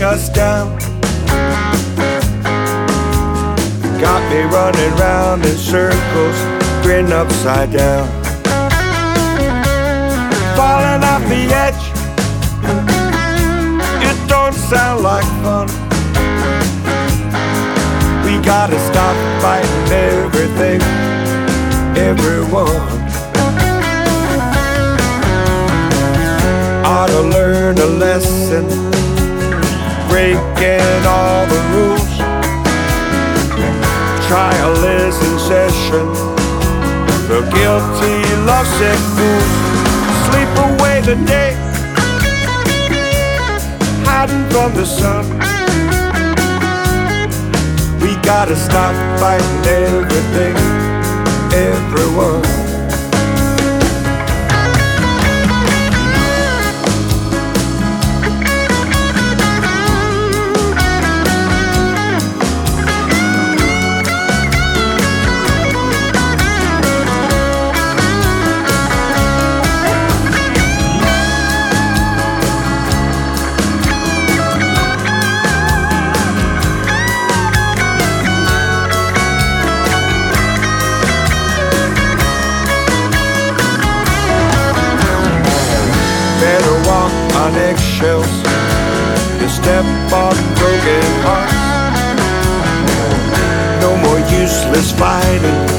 us down. Got me running round in circles, grin upside down. Falling off the edge, it don't sound like fun. We gotta stop fighting everything, everyone. Ought to learn a lesson, breaking all the rules. Trial is in session, the guilty lovesick fools sleep away the day, hiding from the sun. We gotta stop fighting everything, everyone. Better walk on eggshells than step on broken hearts. No more useless fighting,